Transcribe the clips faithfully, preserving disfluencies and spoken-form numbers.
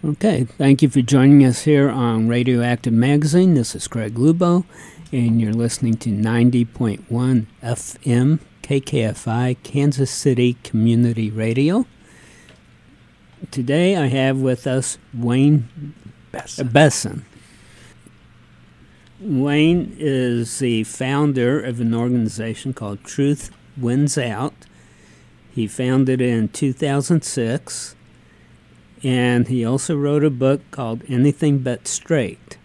Okay, thank you for joining us here on Radioactive Magazine. This is Craig Lubo, and you're listening to ninety point one F M K K F I, Kansas City Community Radio. Today I have with us Wayne Besson. Besson. Wayne is the founder of an organization called Truth Wins Out. He founded it in two thousand six. And he also wrote a book called Anything But Straight.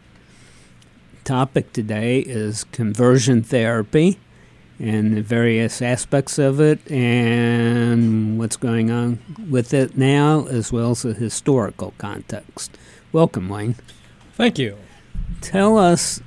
Topic today is conversion therapy and the various aspects of it and what's going on with it now, as well as the historical context. Welcome, Wayne. Thank you. Tell us,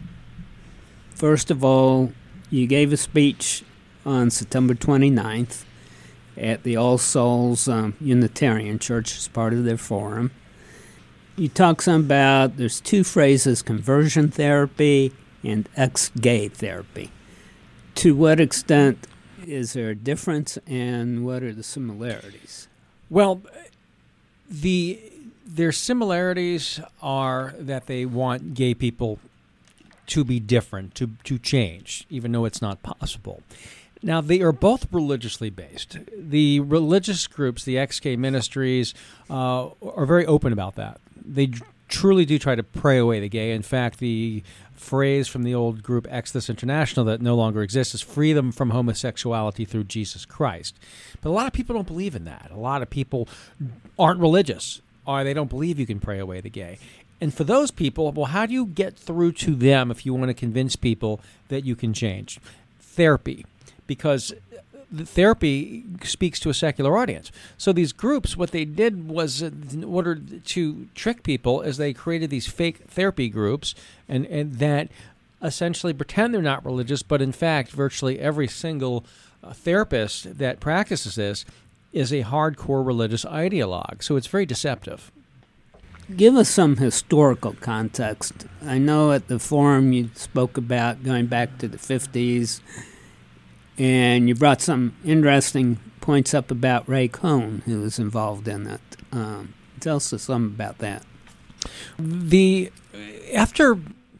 first of all, you gave a speech on September twenty-ninth at the All Souls um, Unitarian Church as part of their forum. You talk some about, there's two phrases, conversion therapy and ex-gay therapy. To what extent is there a difference, and what are the similarities? Well, the their similarities are that they want gay people to be different, to, to change, even though it's not possible. Now, they are both religiously based. The religious groups, the ex-gay ministries, uh, are very open about that. They d- truly do try to pray away the gay. In fact, the phrase from the old group Exodus International that no longer exists is freedom from homosexuality through Jesus Christ. But a lot of people don't believe in that. A lot of people aren't religious, or they don't believe you can pray away the gay. And for those people, well, how do you get through to them if you want to convince people that you can change? Therapy. Because the therapy speaks to a secular audience. So these groups, what they did was, in order to trick people, is they created these fake therapy groups and, and that essentially pretend they're not religious, but in fact, virtually every single uh, therapist that practices this is a hardcore religious ideologue. So it's very deceptive. Give us some historical context. I know at the forum you spoke about going back to the fifties, and you brought some interesting points up about Ray Cohn, who was involved in it. Um, tell us some about that. The after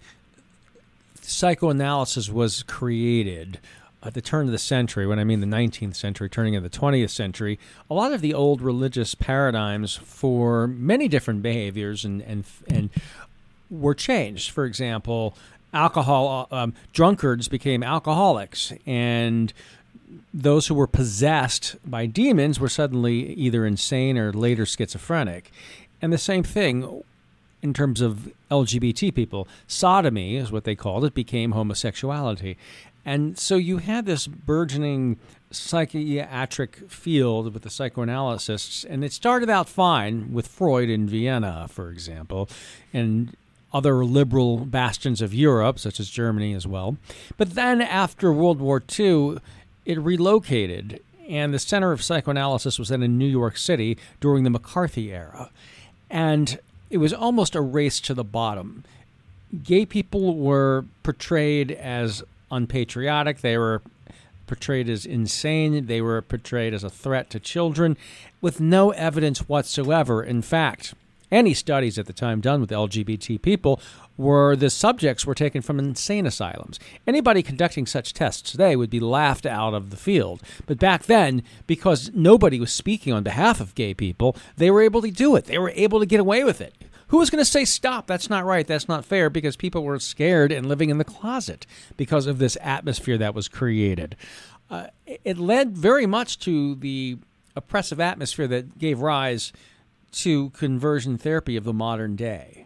psychoanalysis was created at the turn of the century, when I mean the nineteenth century, turning of the twentieth century, a lot of the old religious paradigms for many different behaviors and and and were changed. For example, alcohol um, drunkards became alcoholics, and those who were possessed by demons were suddenly either insane or later schizophrenic. And the same thing in terms of L G B T people. Sodomy is what they called it, became homosexuality. And so you had this burgeoning psychiatric field with the psychoanalysts, and it started out fine with Freud in Vienna, for example, and other liberal bastions of Europe, such as Germany as well. But then after World War Two, it relocated, and the center of psychoanalysis was then in New York City during the McCarthy era. And it was almost a race to the bottom. Gay people were portrayed as unpatriotic. They were portrayed as insane. They were portrayed as a threat to children with no evidence whatsoever. In fact, any studies at the time done with L G B T people were the subjects were taken from insane asylums. Anybody conducting such tests today would be laughed out of the field. But back then, because nobody was speaking on behalf of gay people, they were able to do it. They were able to get away with it. Who was going to say, stop, that's not right, that's not fair, because people were scared and living in the closet because of this atmosphere that was created. Uh, it led very much to the oppressive atmosphere that gave rise to conversion therapy of the modern day.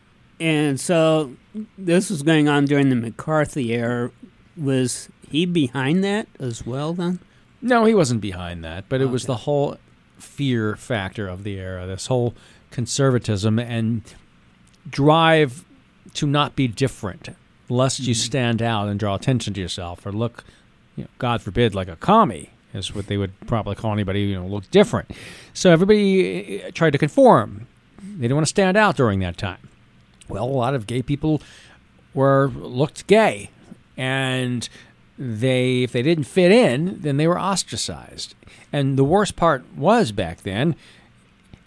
And so this was going on during the McCarthy era. Was he behind that as well then? No, he wasn't behind that, but it Okay. was the whole fear factor of the era, this whole conservatism and drive to not be different, lest you stand out and draw attention to yourself or look, you know, God forbid, like a commie, is what they would probably call anybody, you know, look different. So everybody tried to conform. They didn't want to stand out during that time. Well, a lot of gay people were looked gay, and they, if they didn't fit in, then they were ostracized. And the worst part was back then,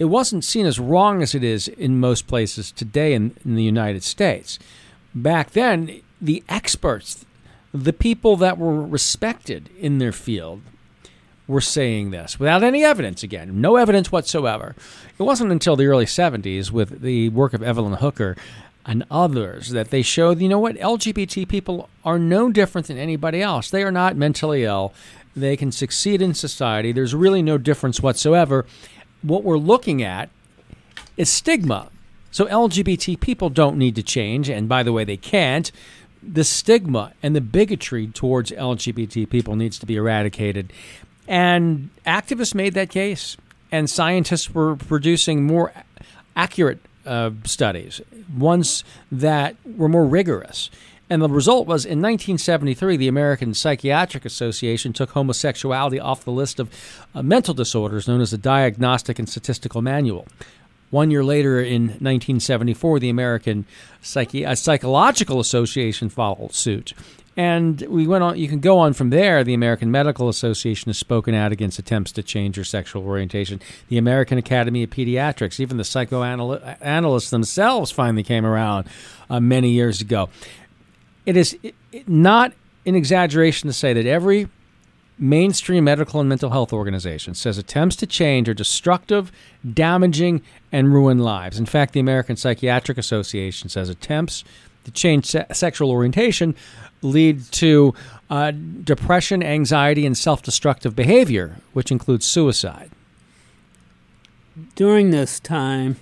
it wasn't seen as wrong as it is in most places today in, in the United States. Back then, the experts, the people that were respected in their field, were saying this without any evidence, again, no evidence whatsoever. It wasn't until the early seventies with the work of Evelyn Hooker and others that they showed, you know what, L G B T people are no different than anybody else. They are not mentally ill. They can succeed in society. There's really no difference whatsoever. What we're looking at is stigma. So L G B T people don't need to change, and by the way, they can't. The stigma and the bigotry towards L G B T people needs to be eradicated. And activists made that case, and scientists were producing more accurate uh, studies, ones that were more rigorous. And the result was, in nineteen seventy-three, the American Psychiatric Association took homosexuality off the list of uh, mental disorders known as the Diagnostic and Statistical Manual. One year later, in nineteen seventy-four, the American Psychi- uh, Psychological Association followed suit. And we went on. You can go on from there. The American Medical Association has spoken out against attempts to change your sexual orientation. The American Academy of Pediatrics, even the psychoanalysts themselves, finally came around uh, many years ago. It is not an exaggeration to say that every mainstream medical and mental health organization says attempts to change are destructive, damaging, and ruin lives. In fact, the American Psychiatric Association says attempts to change se- sexual orientation lead to uh, depression, anxiety, and self-destructive behavior, which includes suicide. During this time,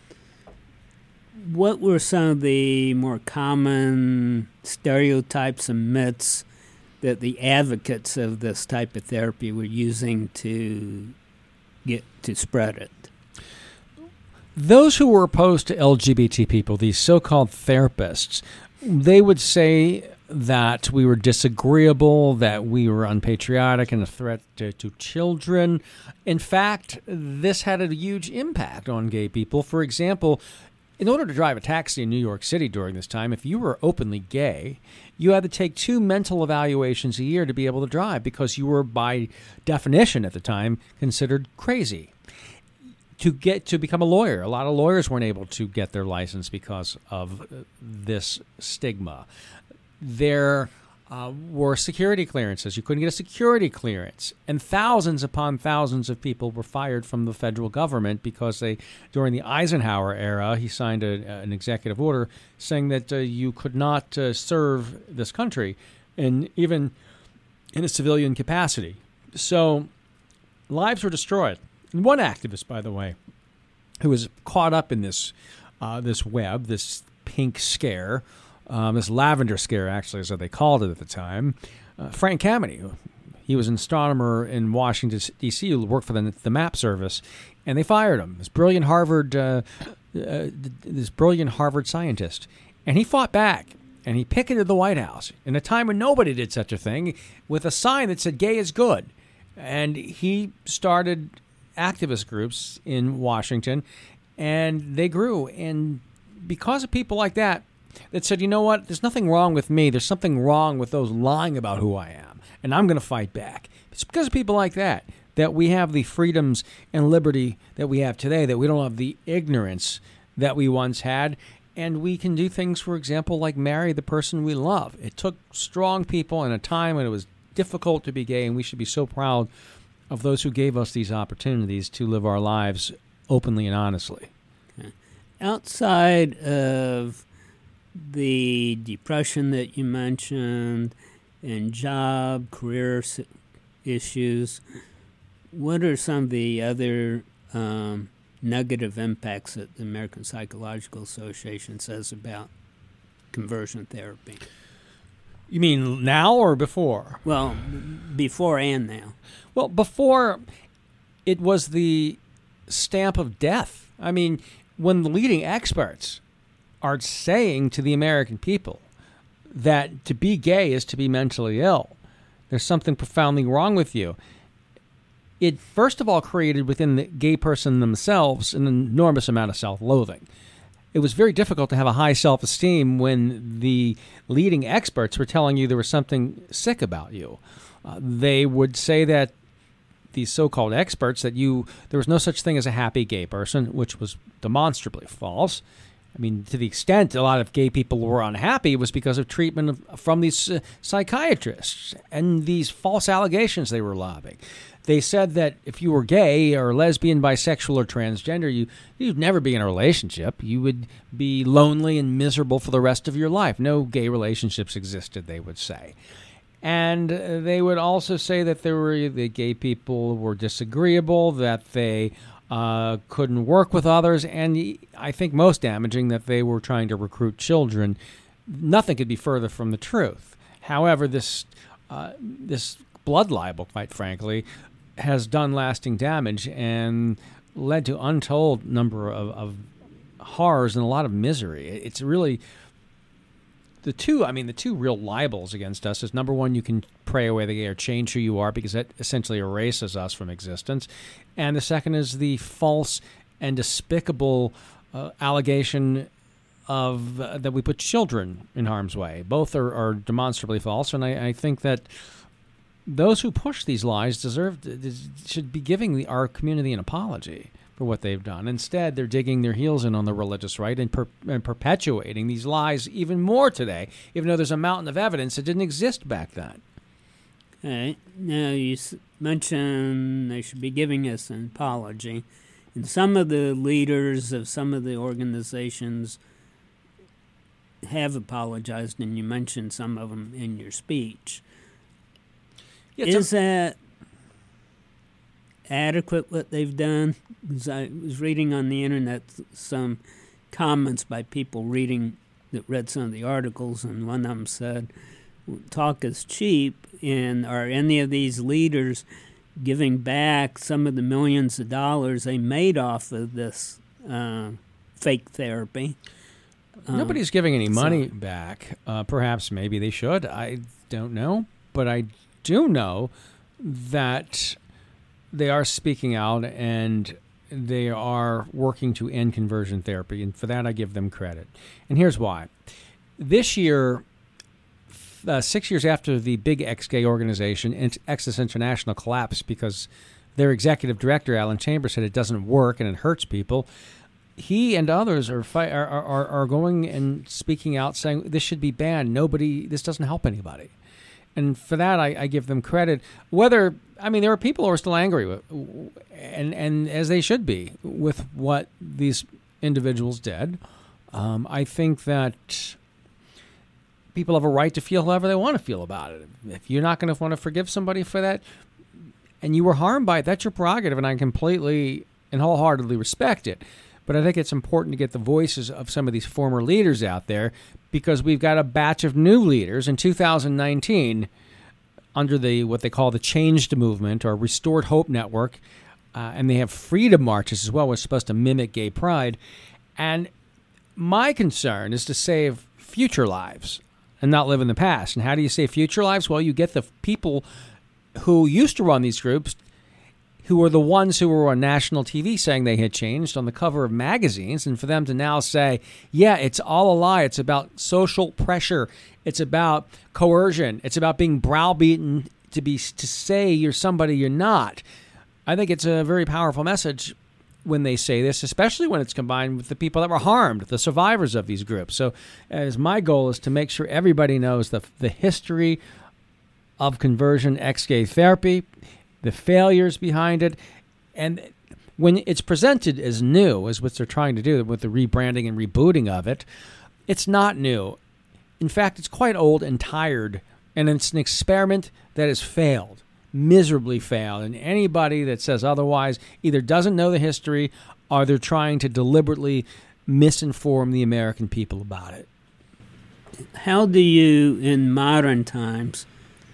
what were some of the more common stereotypes and myths that the advocates of this type of therapy were using to get to spread it? Those who were opposed to L G B T people, these so-called therapists, they would say that we were disagreeable, that we were unpatriotic and a threat to, to children. In fact, this had a huge impact on gay people. For example, in order to drive a taxi in New York City during this time, if you were openly gay, you had to take two mental evaluations a year to be able to drive because you were, by definition at the time, considered crazy. To get to become a lawyer, a lot of lawyers weren't able to get their license because of this stigma. There uh, were security clearances. You couldn't get a security clearance. And thousands upon thousands of people were fired from the federal government because they, during the Eisenhower era, he signed a, an executive order saying that uh, you could not uh, serve this country, and even in a civilian capacity. So lives were destroyed. And one activist, by the way, who was caught up in this uh, this web, this pink scare, um, this lavender scare, actually, is what they called it at the time, uh, Frank Kameny. He was an astronomer in Washington, D C, who worked for the, the MAP service, and they fired him. This brilliant Harvard, uh, uh, this brilliant Harvard scientist, and he fought back. And he picketed the White House in a time when nobody did such a thing, with a sign that said "Gay is good," and he started activist groups in Washington, and they grew. And because of people like that, that said, you know what, there's nothing wrong with me. There's something wrong with those lying about who I am, and I'm going to fight back. It's because of people like that that we have the freedoms and liberty that we have today, that we don't have the ignorance that we once had, and we can do things, for example, like marry the person we love. It took strong people in a time when it was difficult to be gay, and we should be so proud of those who gave us these opportunities to live our lives openly and honestly. Okay. Outside of the depression that you mentioned and job, career issues, what are some of the other um, negative impacts that the American Psychological Association says about conversion therapy? You mean now or before? Well, before and now. Well, before, it was the stamp of death. I mean, when the leading experts are saying to the American people that to be gay is to be mentally ill, there's something profoundly wrong with you, it first of all created within the gay person themselves an enormous amount of self-loathing. It was very difficult to have a high self-esteem when the leading experts were telling you there was something sick about you. Uh, they would say that these so-called experts that you there was no such thing as a happy gay person, which was demonstrably false. I mean, to the extent a lot of gay people were unhappy, it was because of treatment of, from these uh, psychiatrists and these false allegations they were lobbing. They said that if you were gay or lesbian, bisexual, or transgender, you, you'd never be in a relationship. You would be lonely and miserable for the rest of your life. No gay relationships existed, they would say. And uh, they would also say that there were the gay people were disagreeable, that they uh, couldn't work with others, and I think most damaging, that they were trying to recruit children. Nothing could be further from the truth. However, this uh, this blood libel, quite frankly, has done lasting damage and led to untold number of, of horrors and a lot of misery. It's really the two, I mean, the two real libels against us is, number one, you can pray away the gay or change who you are, because that essentially erases us from existence. And the second is the false and despicable uh, allegation of uh, that we put children in harm's way. Both are, are demonstrably false, and I, I think that those who push these lies deserve should be giving the, our community an apology for what they've done. Instead, they're digging their heels in on the religious right and, per, and perpetuating these lies even more today, even though there's a mountain of evidence that didn't exist back then. Okay. Now, you s- mentioned they should be giving us an apology. And some of the leaders of some of the organizations have apologized, and you mentioned some of them in your speech. Yeah, Is a- that adequate, what they've done? Because I was reading on the internet some comments by people reading that read some of the articles, and one of them said, talk is cheap, and are any of these leaders giving back some of the millions of dollars they made off of this uh, fake therapy? Nobody's um, giving any money so. back. Uh, perhaps maybe they should. I don't know. But I do know that they are speaking out and they are working to end conversion therapy. And for that, I give them credit. And here's why. This year, uh, six years after the big ex-gay organization, Access International, collapsed because their executive director, Alan Chambers, said it doesn't work and it hurts people, he and others are, fi- are are are going and speaking out, saying this should be banned. Nobody, this doesn't help anybody. And for that, I, I give them credit. Whether, I mean, there are people who are still angry with, and and as they should be, with what these individuals did. Um, I think that people have a right to feel however they want to feel about it. If you're not going to want to forgive somebody for that, and you were harmed by it, that's your prerogative, and I completely and wholeheartedly respect it. But I think it's important to get the voices of some of these former leaders out there, because we've got a batch of new leaders in two thousand nineteen under the what they call the Changed Movement or Restored Hope Network, uh, and they have freedom marches as well, which is supposed to mimic gay pride. And my concern is to save future lives and not live in the past. And how do you save future lives? Well, you get the people who used to run these groups, who were the ones who were on national T V saying they had changed on the cover of magazines, and for them to now say, yeah, it's all a lie. It's about social pressure. It's about coercion. It's about being browbeaten to be to say you're somebody you're not. I think it's a very powerful message when they say this, especially when it's combined with the people that were harmed, the survivors of these groups. So as my goal is to make sure everybody knows the the history of conversion ex-gay therapy, the failures behind it, and when it's presented as new, as what they're trying to do with the rebranding and rebooting of it, it's not new. In fact, it's quite old and tired, and it's an experiment that has failed, miserably failed, and anybody that says otherwise either doesn't know the history or they're trying to deliberately misinform the American people about it. How do you, in modern times,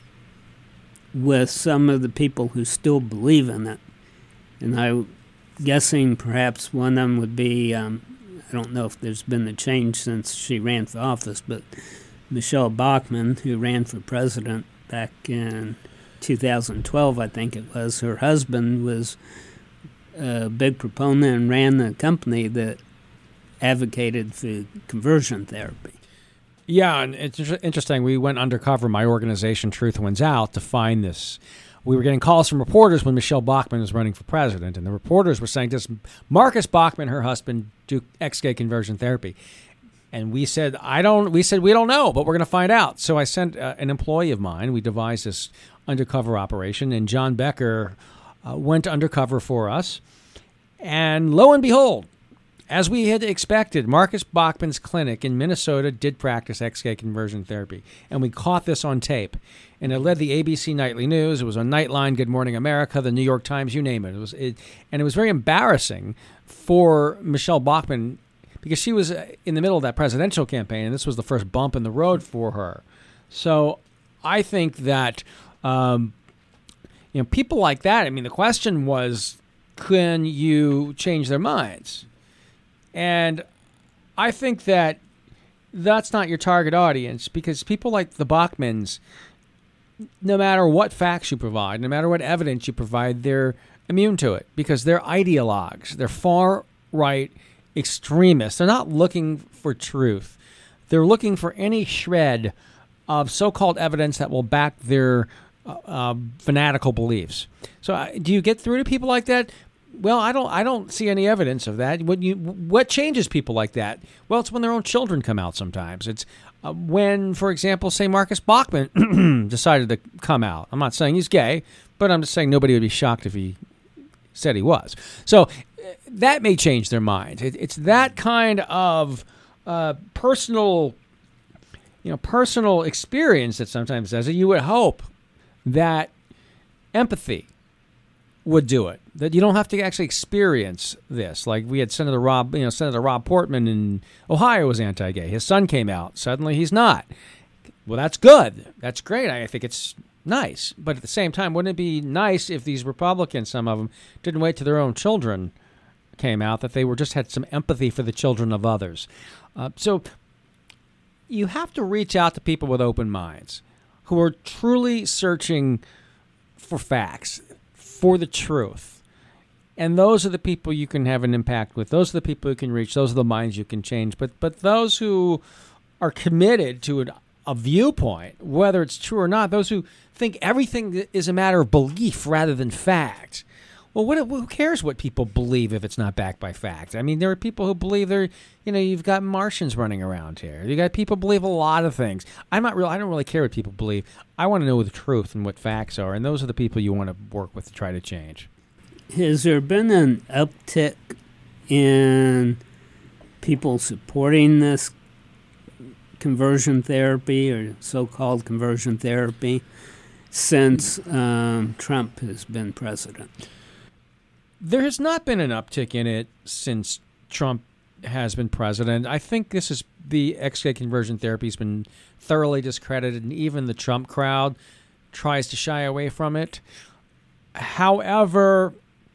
with some of the people who still believe in it, and I'm guessing perhaps one of them would be, um, I don't know if there's been a change since she ran for office, but Michelle Bachmann, who ran for president back in two thousand twelve, I think it was, her husband was a big proponent and ran the company that advocated for conversion therapy. Yeah, and it's interesting. We went undercover, my organization, Truth Wins Out, to find this we were getting calls from reporters when Michelle Bachmann was running for president, and the reporters were saying, does Marcus Bachmann, her husband, do ex-gay conversion therapy? And we said, I don't, we said, we don't know, but we're going to find out. So I sent uh, an employee of mine. We devised this undercover operation, and John Becker uh, went undercover for us. And lo and behold, as we had expected, Marcus Bachmann's clinic in Minnesota did practice ex-gay conversion therapy. And we caught this on tape. And it led the A B C Nightly News. It was on Nightline, Good Morning America, the New York Times, you name it. It was, it, and it was very embarrassing for Michelle Bachmann because she was in the middle of that presidential campaign, and this was the first bump in the road for her. So I think that, um, you know, people like that, I mean, the question was, can you change their minds? And I think that that's not your target audience, because people like the Bachmans, no matter what facts you provide, no matter what evidence you provide, they're immune to it because they're ideologues. They're far-right extremists. They're not looking for truth. They're looking for any shred of so-called evidence that will back their uh, uh, fanatical beliefs. So uh, do you get through to people like that? Well, I don't. I don't see any evidence of that. What you? What changes people like that? Well, it's when their own children come out. Sometimes it's uh, when, for example, say Marcus Bachmann decided to come out. I'm not saying he's gay, but I'm just saying nobody would be shocked if he said he was. So uh, that may change their mind. It, it's that kind of uh, personal, you know, personal experience that sometimes does it. You would hope that empathy would do it. That you don't have to actually experience this. Like we had Senator Rob, you know, Senator Rob Portman in Ohio was anti-gay. His son came out. Suddenly he's not. Well, that's good. That's great. I think it's nice. But at the same time, wouldn't it be nice if these Republicans, some of them, didn't wait till their own children came out, that they were just had some empathy for the children of others? Uh, so you have to reach out to people with open minds who are truly searching for facts, for the truth. And those are the people you can have an impact with. Those are the people you can reach. Those are the minds you can change. But but those who are committed to an, a viewpoint, whether it's true or not, those who think everything is a matter of belief rather than fact. Well, what, who cares what people believe if it's not backed by fact? I mean, there are people who believe they're, you know, you've got Martians running around here. You got people believe a lot of things. I'm not real. I don't really care what people believe. I want to know the truth and what facts are, and those are the people you want to work with to try to change. Has there been an uptick in people supporting this conversion therapy or so-called conversion therapy since um, Trump has been president? There has not been an uptick in it since Trump has been president. I think this is the ex-gay conversion therapy has been thoroughly discredited, and even the Trump crowd tries to shy away from it. However,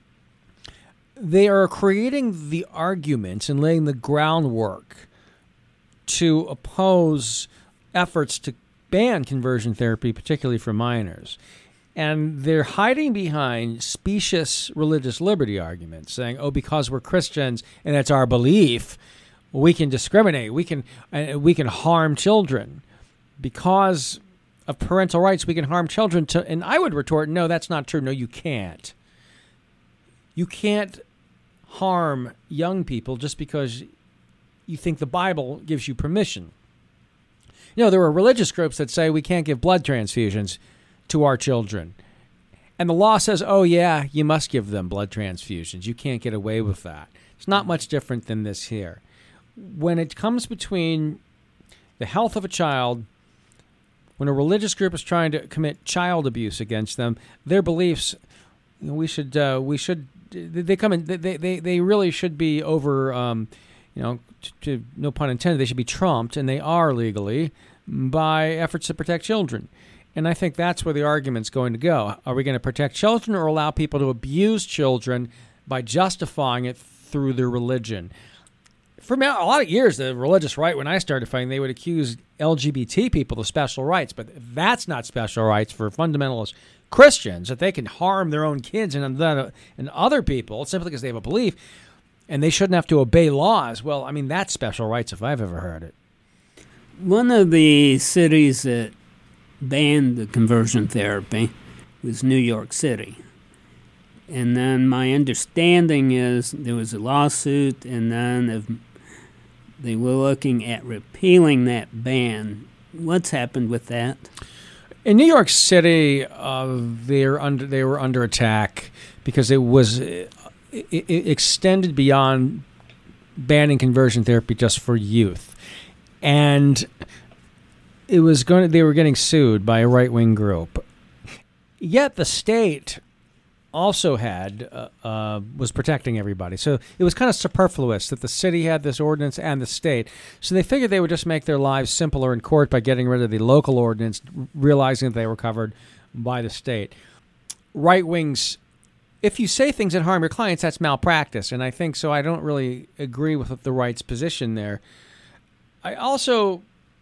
they are creating the arguments and laying the groundwork to oppose efforts to ban conversion therapy, particularly for minors. And they're hiding behind specious religious liberty arguments, saying, oh, because we're Christians and that's our belief, we can discriminate, we can uh, we can harm children. Because of parental rights, we can harm children. To, and I would retort, no, that's not true. No, you can't. You can't harm young people just because you think the Bible gives you permission. You know, there are religious groups that say we can't give blood transfusions to our children. And the law says, oh, yeah, you must give them blood transfusions. You can't get away with that. It's not much different than this here. When it comes between the health of a child, when a religious group is trying to commit child abuse against them, their beliefs, we should, uh, we should, they come in, they, they, they really should be over, um, you know, to, to, no pun intended, they should be trumped, and they are legally, by efforts to protect children. And I think that's where the argument's going to go. Are we going to protect children or allow people to abuse children by justifying it through their religion? For a lot of years, the religious right, when I started fighting, they would accuse L G B T people of special rights, but that's not special rights for fundamentalist Christians, that they can harm their own kids and, and other people simply because they have a belief, and they shouldn't have to obey laws. Well, I mean, that's special rights if I've ever heard it. One of the cities that banned the conversion therapy was New York City. And then my understanding is there was a lawsuit, and then if they were looking at repealing that ban. What's happened with that? In New York City, uh, they're under they were under attack because it was it, it extended beyond banning conversion therapy just for youth, and it was going to, they were getting sued by a right-wing group. Yet the state also had uh, uh, was protecting everybody. So it was kind of superfluous that the city had this ordinance and the state. So they figured they would just make their lives simpler in court by getting rid of the local ordinance, realizing that they were covered by the state. Right wings, if you say things that harm your clients, that's malpractice. And I think so. I don't really agree with the right's position there. I also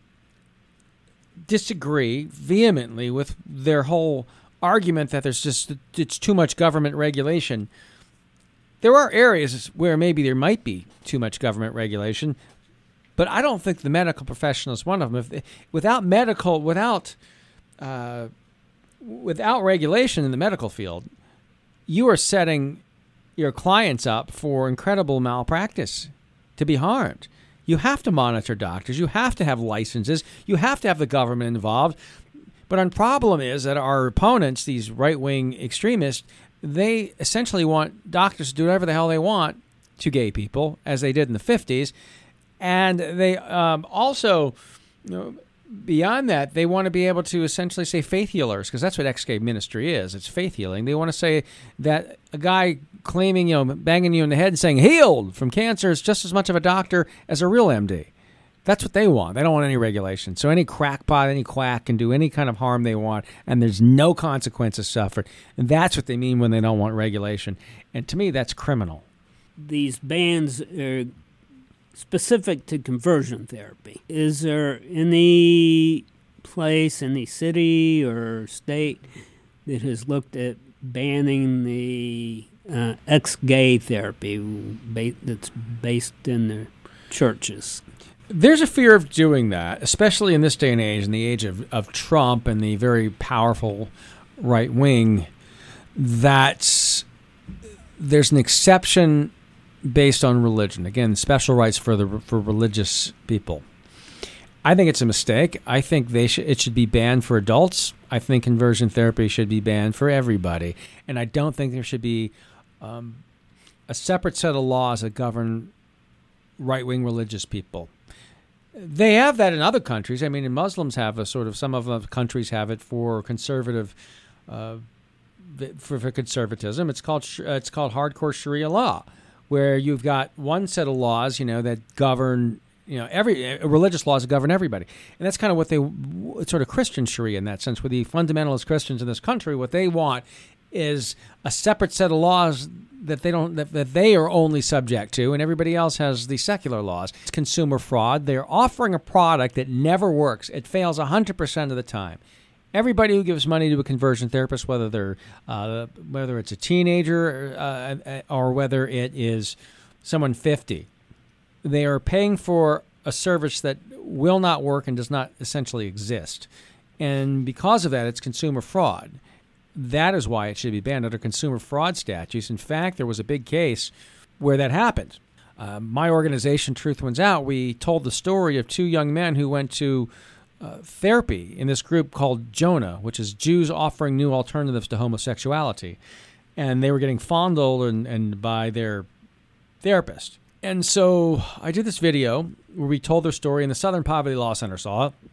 disagree vehemently with their whole argument that there's just it's too much government regulation. There are areas where maybe there might be too much government regulation, but I don't think the medical profession is one of them. If without medical, without uh, without regulation in the medical field, you are setting your clients up for incredible malpractice, to be harmed. You have to monitor doctors. You have to have licenses. You have to have the government involved. But our problem is that our opponents, these right-wing extremists, they essentially want doctors to do whatever the hell they want to gay people, as they did in the fifties. And they um, also, you know, beyond that, they want to be able to essentially say faith healers, because that's what ex-gay ministry is. It's faith healing. They want to say that a guy claiming, you know, banging you in the head and saying healed from cancer is just as much of a doctor as a real M D. That's what they want. They don't want any regulation. So any crackpot, any quack can do any kind of harm they want, and there's no consequences suffered. And that's what they mean when they don't want regulation. And to me, that's criminal. These bans are specific to conversion therapy. Is there any place, any city or state that has looked at banning the uh, ex-gay therapy ba- that's based in the churches? There's a fear of doing that, especially in this day and age, in the age of, of Trump and the very powerful right wing, that there's an exception based on religion. Again, special rights for the for religious people. I think it's a mistake. I think they should it should be banned for adults. I think conversion therapy should be banned for everybody. And I don't think there should be um, a separate set of laws that govern right-wing religious people. They have that in other countries. I mean, Muslims have a sort of, some of the countries have it for conservative, uh, for, for conservatism. It's called it's called hardcore Sharia law, where you've got one set of laws, you know, that govern, you know, every uh, religious laws that govern everybody, and that's kind of what they, it's sort of Christian Sharia in that sense. With the fundamentalist Christians in this country, what they want is a separate set of laws that they don't that, that they are only subject to, and everybody else has the secular laws. It's consumer fraud. They're offering a product that never works. It fails one hundred percent of the time. Everybody who gives money to a conversion therapist, whether they're uh, whether it's a teenager uh, or whether it is someone fifty, they are paying for a service that will not work and does not essentially exist. And because of that, it's consumer fraud. That is why it should be banned under consumer fraud statutes. In fact, there was a big case where that happened. Uh, my organization, Truth Wins Out, we told the story of two young men who went to uh, therapy in this group called Jonah, which is Jews offering new alternatives to homosexuality. And they were getting fondled and, and by their therapist. And so I did this video where we told their story, and the Southern Poverty Law Center saw it.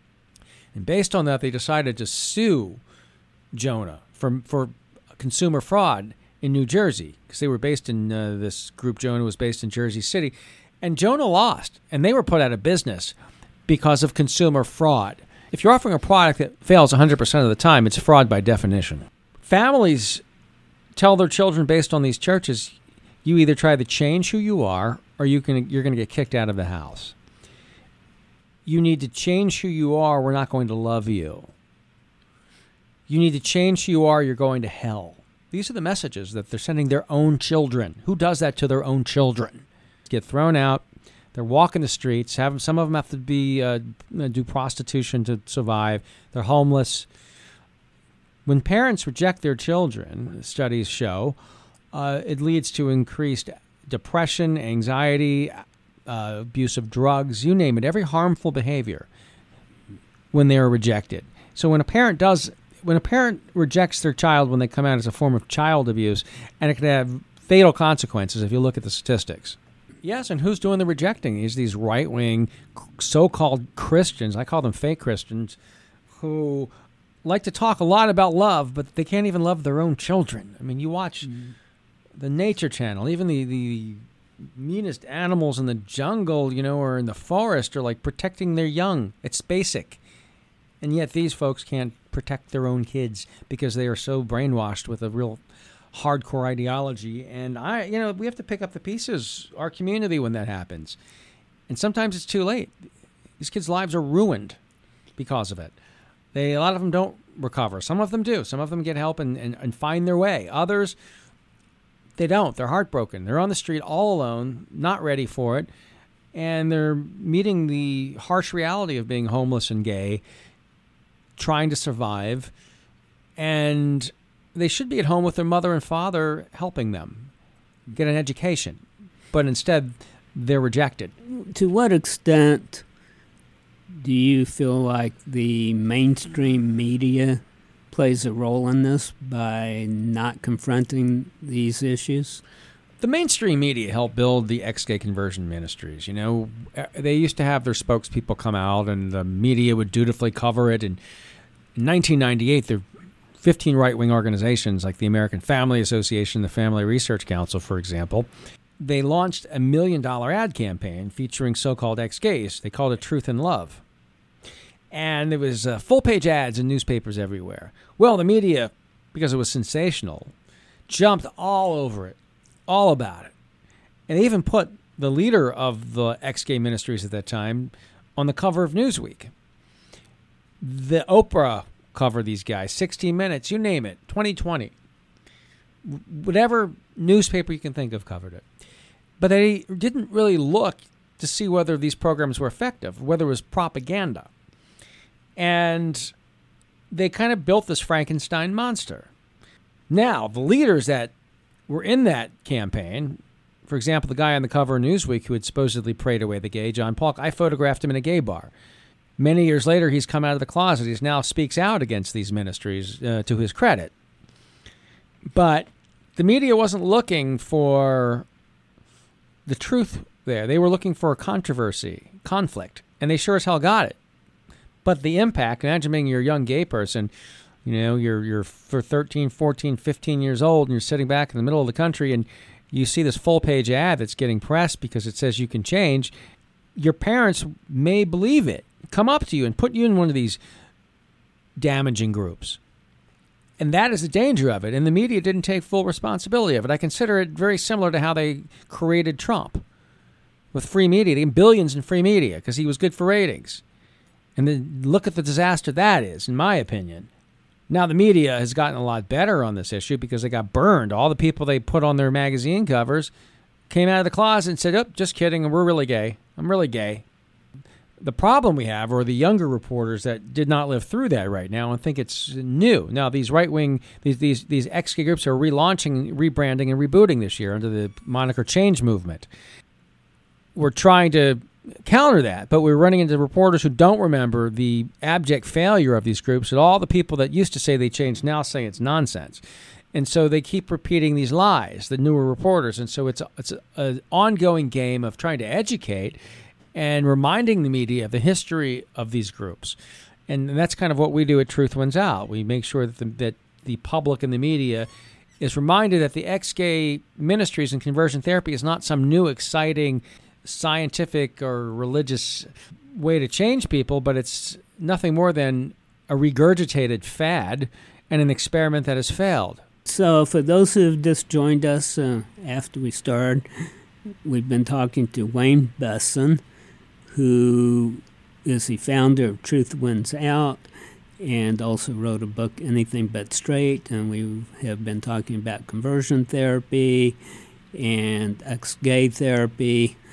And based on that, they decided to sue Jonah for for consumer fraud in New Jersey, because they were based in uh, this group. Jonah was based in Jersey City, and Jonah lost, and they were put out of business because of consumer fraud. If you're offering a product that fails one hundred percent of the time, it's fraud by definition. Families tell their children based on these churches, you either try to change who you are, or you can you're going to get kicked out of the house. You need to change who you are. We're not going to love you. You need to change who you are, you're going to hell. These are the messages that they're sending their own children. Who does that to their own children? Get thrown out. They're walking the streets. Have some of them have to be uh, do prostitution to survive. They're homeless. When parents reject their children, studies show, uh, it leads to increased depression, anxiety, uh, abuse of drugs, you name it, every harmful behavior when they are rejected. So when a parent does, when a parent rejects their child when they come out as a form of child abuse, and it can have fatal consequences if you look at the statistics. Yes, and who's doing the rejecting? Is these right-wing so-called Christians, I call them fake Christians, who like to talk a lot about love, but they can't even love their own children. I mean, you watch mm. the Nature Channel, even the, the meanest animals in the jungle, you know, or in the forest are like protecting their young. It's basic. And yet these folks can't protect their own kids because they are so brainwashed with a real hardcore ideology. And I, you know, we have to pick up the pieces, our community, when that happens. And sometimes it's too late. These kids' lives are ruined because of it. They, a lot of them don't recover. Some of them do. Some of them get help and, and, and find their way. Others, they don't. They're heartbroken. They're on the street all alone, not ready for it. And they're meeting the harsh reality of being homeless and gay, trying to survive. And they should be at home with their mother and father helping them get an education. But instead, they're rejected. To what extent do you feel like the mainstream media plays a role in this by not confronting these issues? The mainstream media helped build the ex-gay conversion ministries. You know, they used to have their spokespeople come out, and the media would dutifully cover it. And in nineteen ninety-eight, there were fifteen right-wing organizations like the American Family Association, the Family Research Council, for example. They launched a million-dollar ad campaign featuring so-called ex-gays. They called it Truth and Love. And there was uh, full-page ads in newspapers everywhere. Well, the media, because it was sensational, jumped all over it, all about it. And they even put the leader of the ex-gay ministries at that time on the cover of Newsweek. The Oprah covered these guys, sixty minutes, you name it, twenty twenty. Whatever newspaper you can think of covered it. But they didn't really look to see whether these programs were effective, whether it was propaganda. And they kind of built this Frankenstein monster. Now, the leaders that were in that campaign, for example, the guy on the cover of Newsweek who had supposedly prayed away the gay, John Paul, I photographed him in a gay bar. Many years later, he's come out of the closet. He now speaks out against these ministries, uh, to his credit. But the media wasn't looking for the truth there. They were looking for controversy, conflict, and they sure as hell got it. But the impact, imagine being you're a young gay person, you know, you're you're for thirteen, fourteen, fifteen years old, and you're sitting back in the middle of the country, and you see this full-page ad that's getting pressed because it says you can change. Your parents may believe it, come up to you and put you in one of these damaging groups. And that is the danger of it. And the media didn't take full responsibility of it. I consider it very similar to how they created Trump with free media. They gave billions in free media because he was good for ratings. And then look at the disaster that is, in my opinion. Now, the media has gotten a lot better on this issue because they got burned. All the people they put on their magazine covers came out of the closet and said, oh, just kidding, we're really gay. I'm really gay. The problem we have are the younger reporters that did not live through that right now and think it's new. Now, these right-wing, these these these ex-gay groups are relaunching, rebranding, and rebooting this year under the moniker Change Movement. We're trying to counter that, but we're running into reporters who don't remember the abject failure of these groups, and all the people that used to say they changed now say it's nonsense. And so they keep repeating these lies, the newer reporters. And so it's it's an ongoing game of trying to educate and reminding the media of the history of these groups. And that's kind of what we do at Truth Wins Out. We make sure that the, that the public and the media is reminded that the ex-gay ministries and conversion therapy is not some new, exciting, scientific or religious way to change people, but it's nothing more than a regurgitated fad and an experiment that has failed. So for those who have just joined us uh, after we started, we've been talking to Wayne Besson, who is the founder of Truth Wins Out and also wrote a book, Anything But Straight, and we have been talking about conversion therapy and ex-gay therapy.